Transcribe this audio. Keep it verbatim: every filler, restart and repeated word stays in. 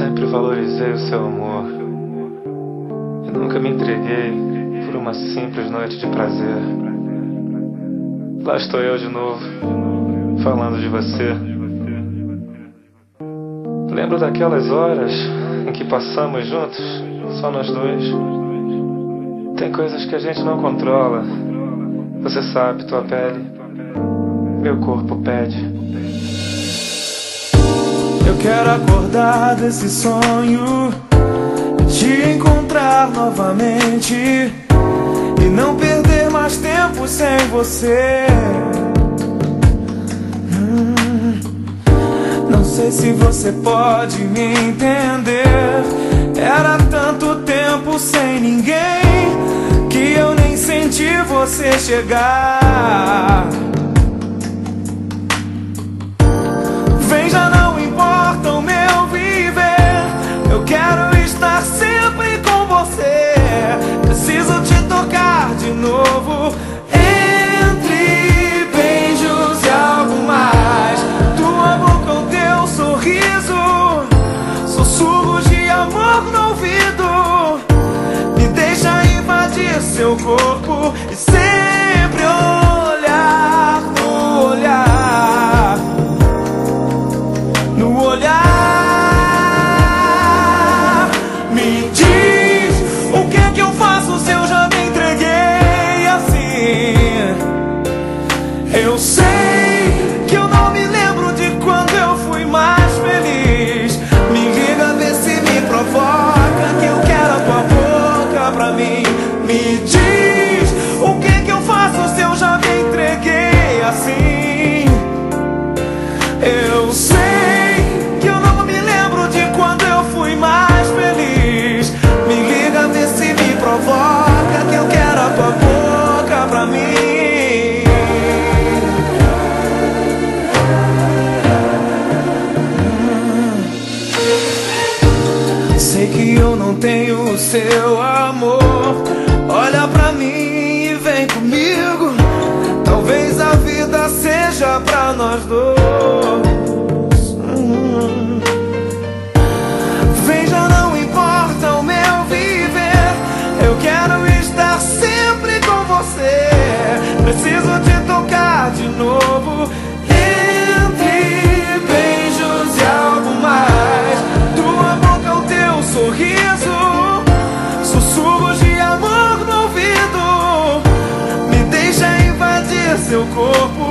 Sempre valorizei o seu amor e nunca me entreguei por uma simples noite de prazer. Lá estou eu de novo, falando de você. Lembro daquelas horas em que passamos juntos, só nós dois. Tem coisas que a gente não controla. Você sabe, tua pele, meu corpo pede. Eu quero acordar desse sonho, te encontrar novamente e não perder mais tempo sem você. hum, Não sei se você pode me entender. Era tanto tempo sem ninguém que eu nem senti você chegar. Vem, já não importa o meu viver, eu quero estar sempre com você. Preciso te tocar de novo, entre beijos e algo mais. Tua boca, o teu sorriso, sussurros de amor no ouvido. Me deixa invadir seu corpo e sempre olhar no olhar, no olhar. Me diz, o que é que eu faço se eu já me entreguei assim? Eu sei que eu não me lembro de quando eu fui mais feliz. Me liga, vê se me provoca, que eu quero a tua boca pra mim. Me diz, o que é que eu faço se eu já me entreguei assim? Eu sei que eu não me lembro de quando eu fui mais feliz. Me liga, vê se me provoca, que eu quero a tua boca pra mim. Sei que eu não tenho o seu amor. Olha pra mim e vem comigo. Talvez a vida seja pra nós dois. hum. Vem, já não importa o meu viver, eu quero estar sempre com você. Preciso te tocar de novo, entre beijos e algo mais. Tua boca, o teu sorriso, sussurros de amor no ouvido. Me deixa invadir seu corpo